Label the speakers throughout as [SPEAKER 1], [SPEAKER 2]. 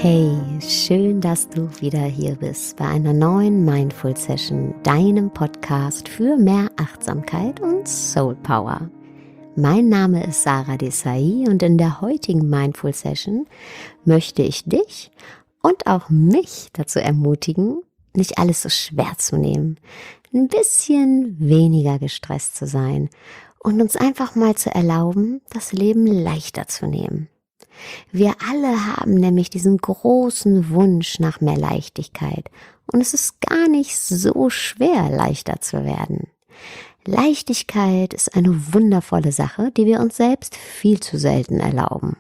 [SPEAKER 1] Hey, schön, dass du wieder hier bist bei einer neuen Mindful Session, deinem Podcast für mehr Achtsamkeit und Soul Power. Mein Name ist Sarah Desai und in der heutigen Mindful Session möchte ich dich und auch mich dazu ermutigen, nicht alles so schwer zu nehmen, ein bisschen weniger gestresst zu sein und uns einfach mal zu erlauben, das Leben leichter zu nehmen. Wir alle haben nämlich diesen großen Wunsch nach mehr Leichtigkeit und es ist gar nicht so schwer, leichter zu werden. Leichtigkeit ist eine wundervolle Sache, die wir uns selbst viel zu selten erlauben.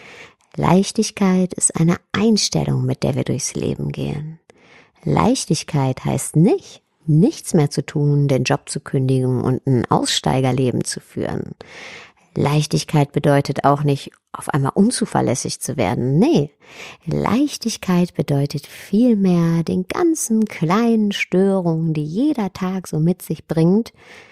[SPEAKER 1] Leichtigkeit ist eine Einstellung, mit der wir durchs Leben gehen. Leichtigkeit heißt nicht, nichts mehr zu tun, den Job zu kündigen und ein Aussteigerleben zu führen. Leichtigkeit bedeutet auch nicht, auf einmal unzuverlässig zu werden. Nee, Leichtigkeit bedeutet vielmehr, den ganzen kleinen Störungen, die jeder Tag so mit sich bringt,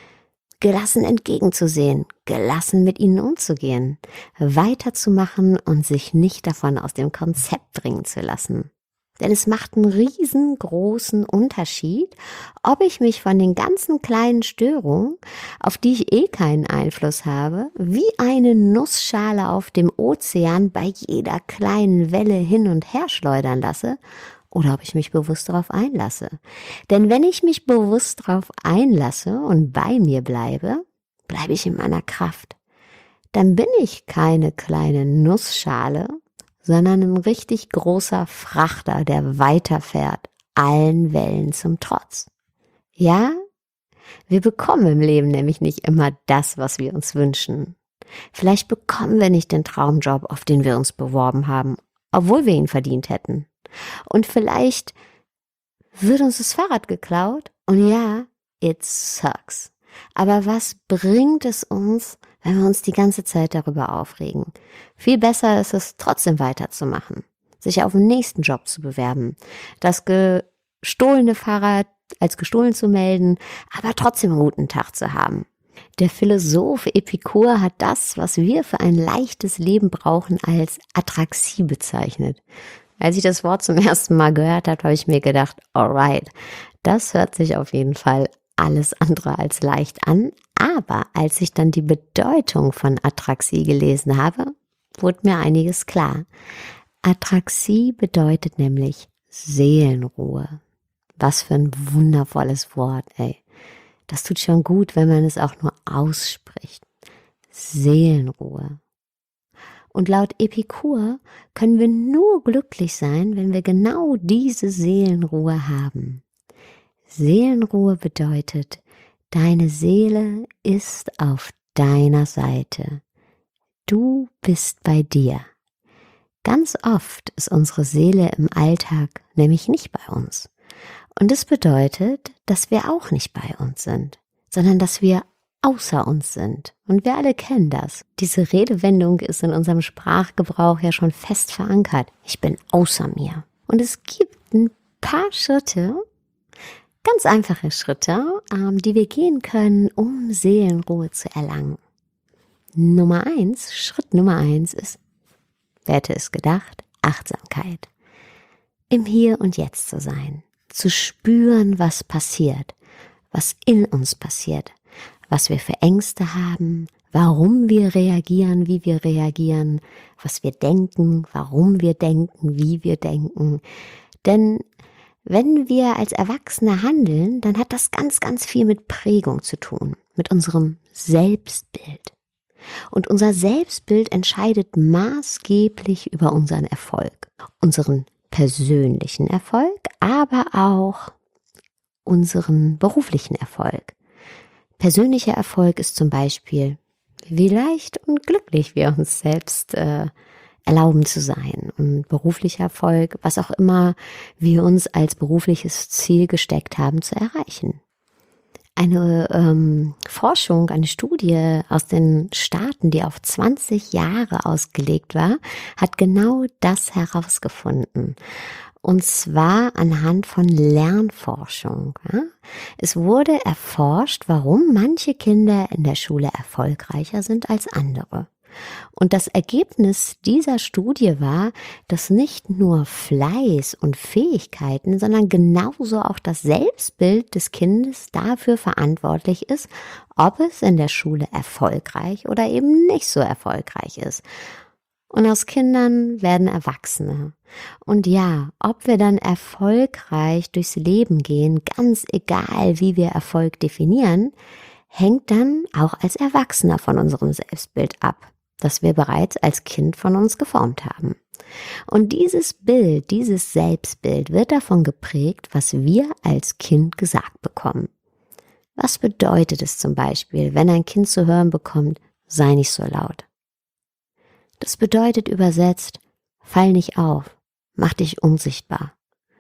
[SPEAKER 1] gelassen entgegenzusehen, gelassen mit ihnen umzugehen, weiterzumachen und sich nicht davon aus dem Konzept bringen zu lassen. Denn es macht einen riesengroßen Unterschied, ob ich mich von den ganzen kleinen Störungen, auf die ich keinen Einfluss habe, wie eine Nussschale auf dem Ozean bei jeder kleinen Welle hin und her schleudern lasse, oder ob ich mich bewusst darauf einlasse. Denn wenn ich mich bewusst darauf einlasse und bei mir bleibe, bleibe ich in meiner Kraft. Dann bin ich keine kleine Nussschale, sondern ein richtig großer Frachter, der weiterfährt, allen Wellen zum Trotz. Ja, wir bekommen im Leben nämlich nicht immer das, was wir uns wünschen. Vielleicht bekommen wir nicht den Traumjob, auf den wir uns beworben haben, obwohl wir ihn verdient hätten. Und vielleicht wird uns das Fahrrad geklaut und ja, it sucks. Aber was bringt es uns, wenn wir uns die ganze Zeit darüber aufregen? Viel besser ist es, trotzdem weiterzumachen, sich auf den nächsten Job zu bewerben, das gestohlene Fahrrad als gestohlen zu melden, aber trotzdem einen guten Tag zu haben. Der Philosoph Epikur hat das, was wir für ein leichtes Leben brauchen, als Atraxie bezeichnet. Als ich das Wort zum ersten Mal gehört habe, habe ich mir gedacht, alright, das hört sich auf jeden Fall alles andere als leicht an, aber als ich dann die Bedeutung von Atraxie gelesen habe, wurde mir einiges klar. Atraxie bedeutet nämlich Seelenruhe. Was für ein wundervolles Wort, ey. Das tut schon gut, wenn man es auch nur ausspricht. Seelenruhe. Und laut Epikur können wir nur glücklich sein, wenn wir genau diese Seelenruhe haben. Seelenruhe bedeutet, deine Seele ist auf deiner Seite. Du bist bei dir. Ganz oft ist unsere Seele im Alltag nämlich nicht bei uns. Und das bedeutet, dass wir auch nicht bei uns sind, sondern dass wir außer uns sind. Und wir alle kennen das. Diese Redewendung ist in unserem Sprachgebrauch ja schon fest verankert. Ich bin außer mir. Und es gibt ein paar Schritte, ganz einfache Schritte, die wir gehen können, um Seelenruhe zu erlangen. Schritt Nummer 1 ist, wer hätte es gedacht, Achtsamkeit. Im Hier und Jetzt zu sein, zu spüren, was passiert, was in uns passiert, was wir für Ängste haben, warum wir reagieren, wie wir reagieren, was wir denken, warum wir denken, wie wir denken. Denn wenn wir als Erwachsene handeln, dann hat das ganz, ganz viel mit Prägung zu tun, mit unserem Selbstbild. Und unser Selbstbild entscheidet maßgeblich über unseren Erfolg, unseren persönlichen Erfolg, aber auch unseren beruflichen Erfolg. Persönlicher Erfolg ist zum Beispiel, wie leicht und glücklich wir uns selbst erlauben zu sein. Und beruflicher Erfolg, was auch immer wir uns als berufliches Ziel gesteckt haben, zu erreichen. Eine Forschung, eine Studie aus den Staaten, die auf 20 Jahre ausgelegt war, hat genau das herausgefunden. Und zwar anhand von Lernforschung. Ja? Es wurde erforscht, warum manche Kinder in der Schule erfolgreicher sind als andere. Und das Ergebnis dieser Studie war, dass nicht nur Fleiß und Fähigkeiten, sondern genauso auch das Selbstbild des Kindes dafür verantwortlich ist, ob es in der Schule erfolgreich oder eben nicht so erfolgreich ist. Und aus Kindern werden Erwachsene. Und ja, ob wir dann erfolgreich durchs Leben gehen, ganz egal, wie wir Erfolg definieren, hängt dann auch als Erwachsener von unserem Selbstbild ab, das wir bereits als Kind von uns geformt haben. Und dieses Bild, dieses Selbstbild wird davon geprägt, was wir als Kind gesagt bekommen. Was bedeutet es zum Beispiel, wenn ein Kind zu hören bekommt, sei nicht so laut? Das bedeutet übersetzt, fall nicht auf, mach dich unsichtbar.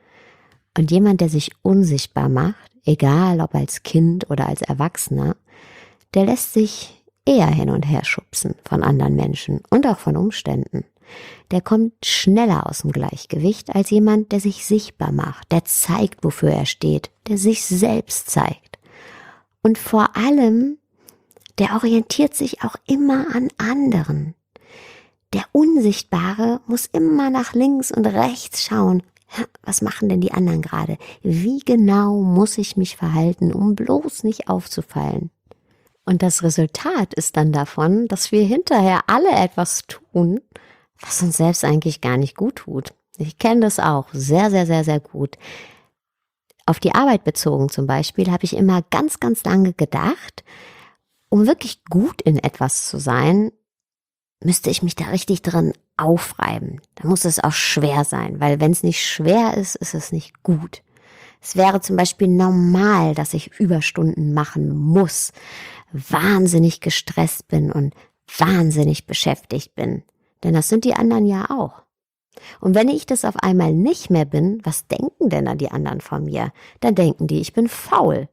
[SPEAKER 1] Und jemand, der sich unsichtbar macht, egal ob als Kind oder als Erwachsener, der lässt sich eher hin und her schubsen von anderen Menschen und auch von Umständen. Der kommt schneller aus dem Gleichgewicht als jemand, der sich sichtbar macht, der zeigt, wofür er steht, der sich selbst zeigt. Und vor allem, der orientiert sich auch immer an anderen. Der Unsichtbare muss immer nach links und rechts schauen. Was machen denn die anderen gerade? Wie genau muss ich mich verhalten, um bloß nicht aufzufallen? Und das Resultat ist dann davon, dass wir hinterher alle etwas tun, was uns selbst eigentlich gar nicht gut tut. Ich kenne das auch sehr, sehr, sehr, sehr gut. Auf die Arbeit bezogen zum Beispiel habe ich immer ganz, ganz lange gedacht, um wirklich gut in etwas zu sein, müsste ich mich da richtig drin aufreiben. Da muss es auch schwer sein, weil wenn es nicht schwer ist, ist es nicht gut. Es wäre zum Beispiel normal, dass ich Überstunden machen muss, wahnsinnig gestresst bin und wahnsinnig beschäftigt bin. Denn das sind die anderen ja auch. Und wenn ich das auf einmal nicht mehr bin, was denken denn dann die anderen von mir? Dann denken die, ich bin faul.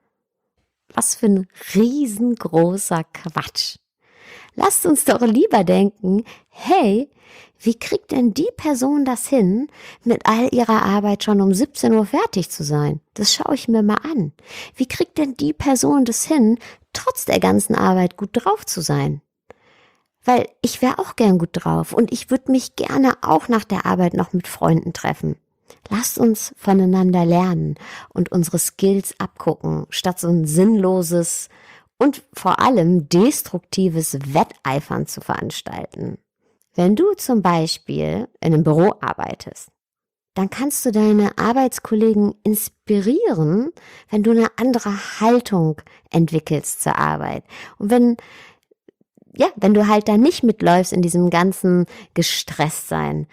[SPEAKER 1] Was für ein riesengroßer Quatsch. Lasst uns doch lieber denken, hey, wie kriegt denn die Person das hin, mit all ihrer Arbeit schon um 17 Uhr fertig zu sein? Das schaue ich mir mal an. Wie kriegt denn die Person das hin, trotz der ganzen Arbeit gut drauf zu sein? Weil ich wäre auch gern gut drauf und ich würde mich gerne auch nach der Arbeit noch mit Freunden treffen. Lasst uns voneinander lernen und unsere Skills abgucken, statt so ein sinnloses und vor allem destruktives Wetteifern zu veranstalten. Wenn du zum Beispiel in einem Büro arbeitest, dann kannst du deine Arbeitskollegen inspirieren, wenn du eine andere Haltung entwickelst zur Arbeit. Und wenn du halt da nicht mitläufst in diesem ganzen Gestresstsein.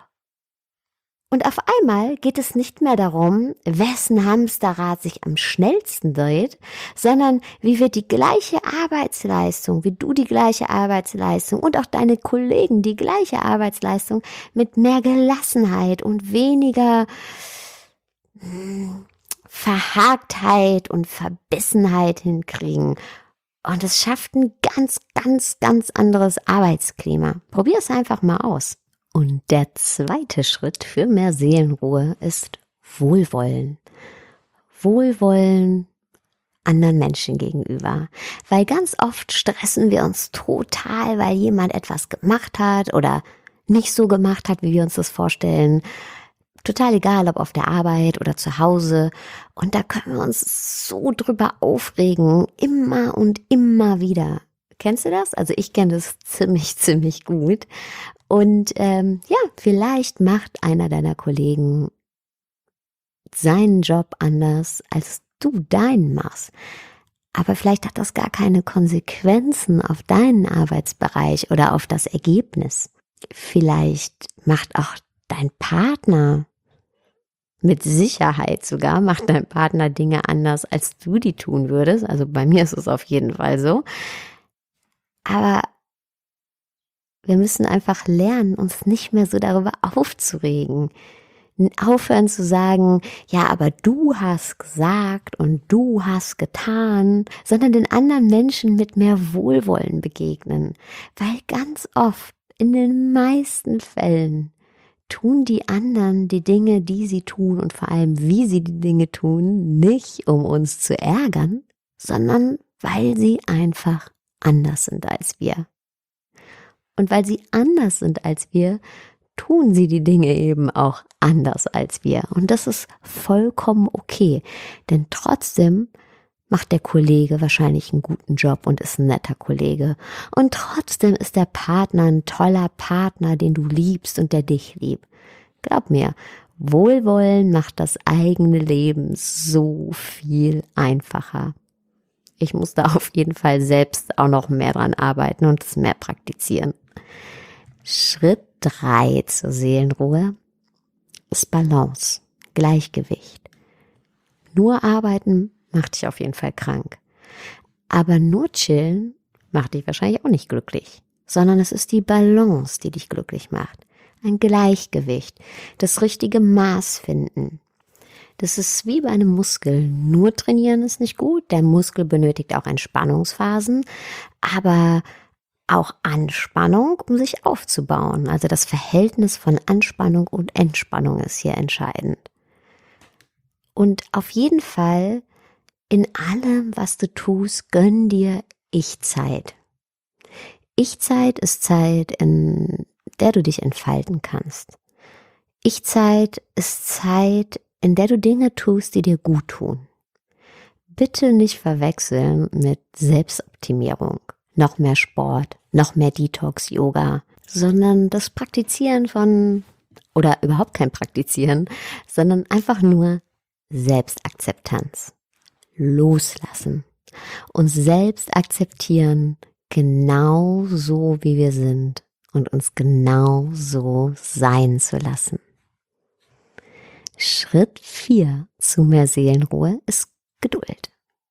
[SPEAKER 1] Und auf einmal geht es nicht mehr darum, wessen Hamsterrad sich am schnellsten dreht, sondern wie wir die gleiche Arbeitsleistung, wie du die gleiche Arbeitsleistung und auch deine Kollegen die gleiche Arbeitsleistung mit mehr Gelassenheit und weniger Verhaktheit und Verbissenheit hinkriegen. Und es schafft ein ganz, ganz, ganz anderes Arbeitsklima. Probier es einfach mal aus. Und der zweite Schritt für mehr Seelenruhe ist Wohlwollen. Wohlwollen anderen Menschen gegenüber. Weil ganz oft stressen wir uns total, weil jemand etwas gemacht hat oder nicht so gemacht hat, wie wir uns das vorstellen. Total egal, ob auf der Arbeit oder zu Hause. Und da können wir uns so drüber aufregen, immer und immer wieder. Kennst du das? Also ich kenne das ziemlich, ziemlich gut. Und vielleicht macht einer deiner Kollegen seinen Job anders, als du deinen machst. Aber vielleicht hat das gar keine Konsequenzen auf deinen Arbeitsbereich oder auf das Ergebnis. Vielleicht macht auch dein Partner, mit Sicherheit sogar, macht dein Partner Dinge anders, als du die tun würdest. Also bei mir ist es auf jeden Fall so. Aber wir müssen einfach lernen, uns nicht mehr so darüber aufzuregen. Aufhören zu sagen, ja, aber du hast gesagt und du hast getan, sondern den anderen Menschen mit mehr Wohlwollen begegnen. Weil ganz oft, in den meisten Fällen, tun die anderen die Dinge, die sie tun und vor allem, wie sie die Dinge tun, nicht um uns zu ärgern, sondern weil sie einfach anders sind als wir. Und weil sie anders sind als wir, tun sie die Dinge eben auch anders als wir. Und das ist vollkommen okay. Denn trotzdem macht der Kollege wahrscheinlich einen guten Job und ist ein netter Kollege. Und trotzdem ist der Partner ein toller Partner, den du liebst und der dich liebt. Glaub mir, Wohlwollen macht das eigene Leben so viel einfacher. Ich muss da auf jeden Fall selbst auch noch mehr dran arbeiten und es mehr praktizieren. Schritt 3 zur Seelenruhe ist Balance, Gleichgewicht. Nur arbeiten macht dich auf jeden Fall krank. Aber nur chillen macht dich wahrscheinlich auch nicht glücklich, sondern es ist die Balance, die dich glücklich macht. Ein Gleichgewicht, das richtige Maß finden. Das ist wie bei einem Muskel. Nur trainieren ist nicht gut. Der Muskel benötigt auch Entspannungsphasen, aber auch Anspannung, um sich aufzubauen. Also das Verhältnis von Anspannung und Entspannung ist hier entscheidend. Und auf jeden Fall in allem, was du tust, gönn dir Ich-Zeit. Ich-Zeit ist Zeit, in der du dich entfalten kannst. Ich-Zeit ist Zeit, in der du Dinge tust, die dir gut tun. Bitte nicht verwechseln mit Selbstoptimierung, noch mehr Sport, noch mehr Detox-Yoga, sondern das Praktizieren von, oder überhaupt kein Praktizieren, sondern einfach nur Selbstakzeptanz. Loslassen. Uns selbst akzeptieren, genau so wie wir sind und uns genau so sein zu lassen. Schritt 4 zu mehr Seelenruhe ist Geduld.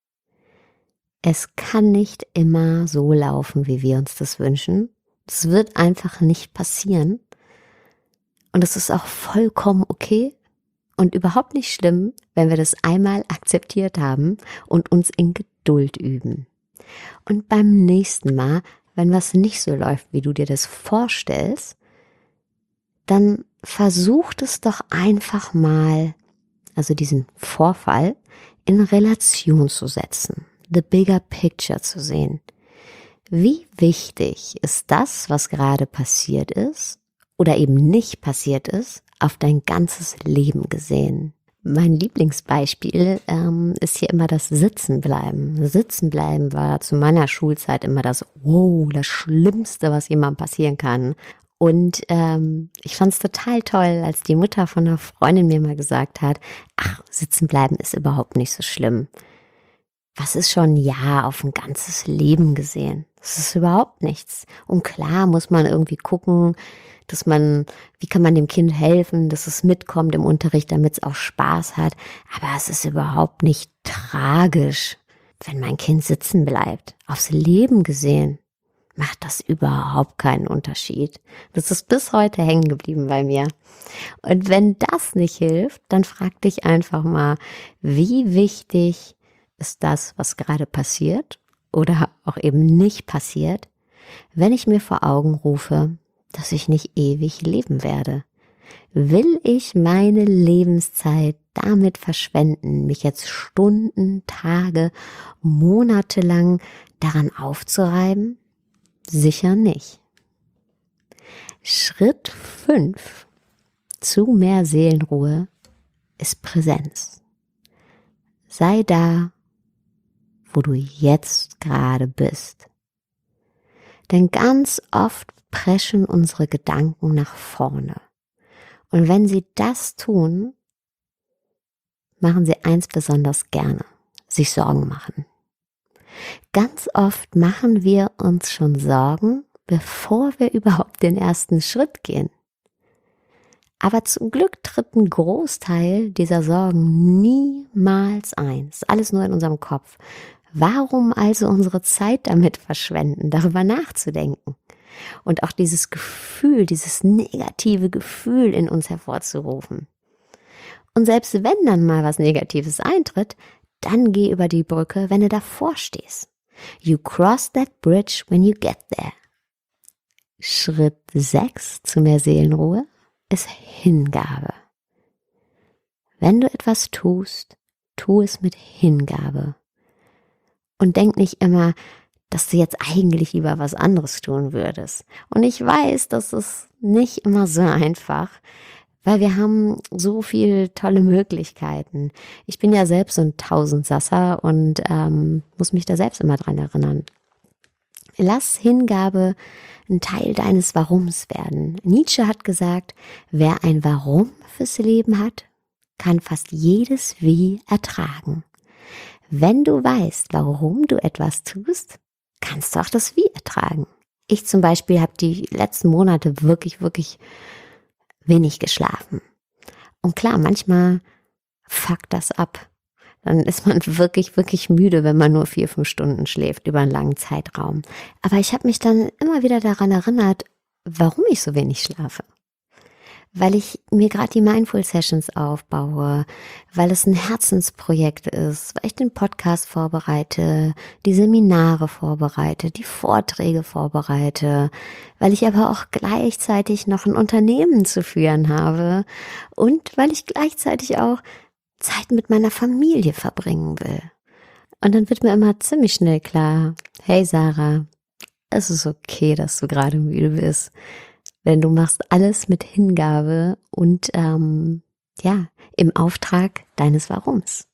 [SPEAKER 1] Es kann nicht immer so laufen, wie wir uns das wünschen. Es wird einfach nicht passieren. Und es ist auch vollkommen okay und überhaupt nicht schlimm, wenn wir das einmal akzeptiert haben und uns in Geduld üben. Und beim nächsten Mal, wenn was nicht so läuft, wie du dir das vorstellst, dann versucht es doch einfach mal, also diesen Vorfall in Relation zu setzen, the bigger picture zu sehen. Wie wichtig ist das, was gerade passiert ist oder eben nicht passiert ist, auf dein ganzes Leben gesehen? Mein Lieblingsbeispiel ist hier immer das Sitzenbleiben. Sitzenbleiben war zu meiner Schulzeit immer das Schlimmste, was jemandem passieren kann. Und ich fand es total toll, als die Mutter von einer Freundin mir mal gesagt hat, ach, Sitzenbleiben ist überhaupt nicht so schlimm. Was ist schon ein Jahr auf ein ganzes Leben gesehen? Das ist überhaupt nichts. Und klar muss man irgendwie gucken, wie kann man dem Kind helfen, dass es mitkommt im Unterricht, damit es auch Spaß hat. Aber es ist überhaupt nicht tragisch, wenn mein Kind sitzen bleibt. Aufs Leben gesehen macht das überhaupt keinen Unterschied. Das ist bis heute hängen geblieben bei mir. Und wenn das nicht hilft, dann frag dich einfach mal, wie wichtig ist das, was gerade passiert oder auch eben nicht passiert, wenn ich mir vor Augen rufe, dass ich nicht ewig leben werde. Will ich meine Lebenszeit damit verschwenden, mich jetzt Stunden, Tage, Monate lang daran aufzureiben? Sicher nicht. Schritt 5 zu mehr Seelenruhe ist Präsenz. Sei da, wo du jetzt gerade bist. Denn ganz oft preschen unsere Gedanken nach vorne. Und wenn sie das tun, machen sie eins besonders gerne, sich Sorgen machen. Ganz oft machen wir uns schon Sorgen, bevor wir überhaupt den ersten Schritt gehen. Aber zum Glück tritt ein Großteil dieser Sorgen niemals ein. Das ist alles nur in unserem Kopf. Warum also unsere Zeit damit verschwenden, darüber nachzudenken? Und auch dieses Gefühl, dieses negative Gefühl in uns hervorzurufen. Und selbst wenn dann mal was Negatives eintritt, dann geh über die Brücke, wenn du davor stehst. You cross that bridge when you get there. Schritt 6 zu mehr Seelenruhe ist Hingabe. Wenn du etwas tust, tu es mit Hingabe. Und denk nicht immer, dass du jetzt eigentlich lieber was anderes tun würdest. Und ich weiß, das ist nicht immer so einfach, weil wir haben so viele tolle Möglichkeiten. Ich bin ja selbst so ein Tausendsasser und muss mich da selbst immer dran erinnern. Lass Hingabe ein Teil deines Warums werden. Nietzsche hat gesagt, wer ein Warum fürs Leben hat, kann fast jedes Wie ertragen. Wenn du weißt, warum du etwas tust, kannst du auch das Wie ertragen. Ich zum Beispiel habe die letzten Monate wirklich wenig geschlafen. Und klar, manchmal fuckt das ab. Dann ist man wirklich müde, wenn man nur 4-5 Stunden schläft über einen langen Zeitraum. Aber ich habe mich dann immer wieder daran erinnert, warum ich so wenig schlafe. Weil ich mir gerade die Mindful Sessions aufbaue, weil es ein Herzensprojekt ist, weil ich den Podcast vorbereite, die Seminare vorbereite, die Vorträge vorbereite, weil ich aber auch gleichzeitig noch ein Unternehmen zu führen habe und weil ich gleichzeitig auch Zeit mit meiner Familie verbringen will. Und dann wird mir immer ziemlich schnell klar, hey Sarah, es ist okay, dass du gerade müde bist. Denn du machst alles mit Hingabe und im Auftrag deines Warums.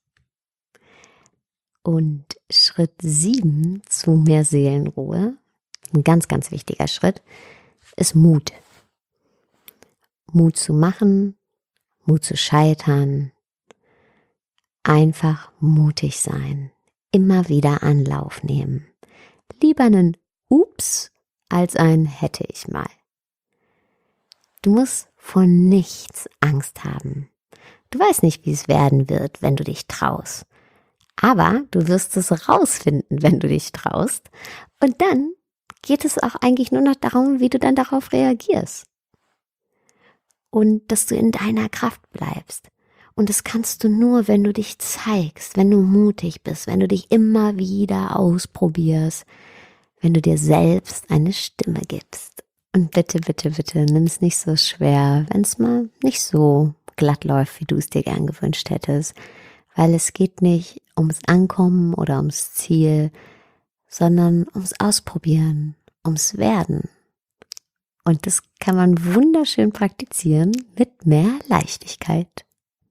[SPEAKER 1] Und Schritt 7 zu mehr Seelenruhe, ein ganz wichtiger Schritt, ist Mut. Mut zu machen, Mut zu scheitern, einfach mutig sein, immer wieder Anlauf nehmen. Lieber einen Ups als ein hätte ich mal. Du musst vor nichts Angst haben. Du weißt nicht, wie es werden wird, wenn du dich traust. Aber du wirst es rausfinden, wenn du dich traust. Und dann geht es auch eigentlich nur noch darum, wie du dann darauf reagierst. Und dass du in deiner Kraft bleibst. Und das kannst du nur, wenn du dich zeigst, wenn du mutig bist, wenn du dich immer wieder ausprobierst, wenn du dir selbst eine Stimme gibst. Und bitte, nimm es nicht so schwer, wenn es mal nicht so glatt läuft, wie du es dir gern gewünscht hättest. Weil es geht nicht ums Ankommen oder ums Ziel, sondern ums Ausprobieren, ums Werden. Und das kann man wunderschön praktizieren mit mehr Leichtigkeit.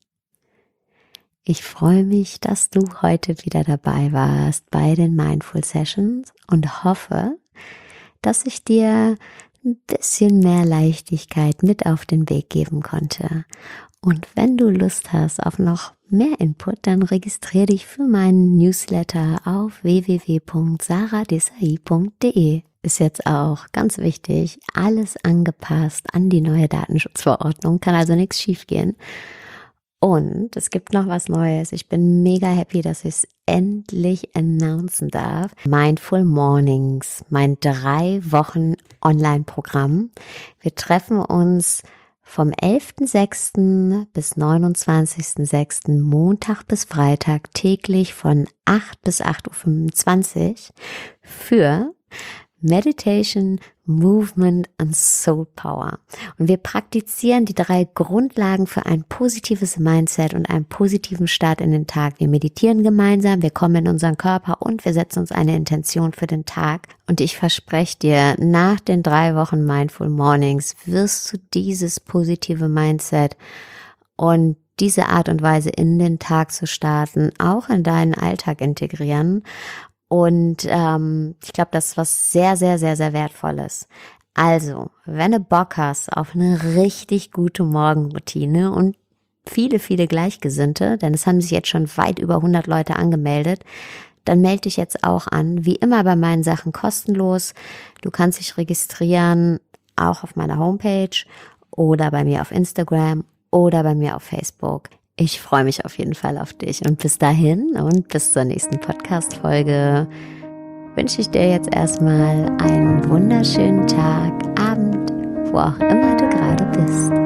[SPEAKER 1] Ich freue mich, dass du heute wieder dabei warst bei den Mindful Sessions und hoffe, dass ich dir ein bisschen mehr Leichtigkeit mit auf den Weg geben konnte. Und wenn du Lust hast auf noch mehr Input, dann registriere dich für meinen Newsletter auf www.saradesai.de. Ist jetzt auch ganz wichtig, alles angepasst an die neue Datenschutzverordnung, kann also nichts schiefgehen. Und es gibt noch was Neues. Ich bin mega happy, dass ich es endlich announcen darf. Mindful Mornings, mein 3 Wochen Online-Programm. Wir treffen uns vom 11.06. bis 29.06. Montag bis Freitag täglich von 8 bis 8.25 Uhr für Meditation, Movement und Soul Power. Und wir praktizieren die 3 Grundlagen für ein positives Mindset und einen positiven Start in den Tag. Wir meditieren gemeinsam, wir kommen in unseren Körper und wir setzen uns eine Intention für den Tag. Und ich verspreche dir, nach den 3 Wochen Mindful Mornings wirst du dieses positive Mindset und diese Art und Weise in den Tag zu starten, auch in deinen Alltag integrieren. Und ich glaube, das ist was sehr Wertvolles. Also, wenn du Bock hast auf eine richtig gute Morgenroutine und viele Gleichgesinnte, denn es haben sich jetzt schon weit über 100 Leute angemeldet, dann melde dich jetzt auch an. Wie immer bei meinen Sachen kostenlos. Du kannst dich registrieren, auch auf meiner Homepage oder bei mir auf Instagram oder bei mir auf Facebook. Ich freue mich auf jeden Fall auf dich und bis dahin und bis zur nächsten Podcast-Folge wünsche ich dir jetzt erstmal einen wunderschönen Tag, Abend, wo auch immer du gerade bist.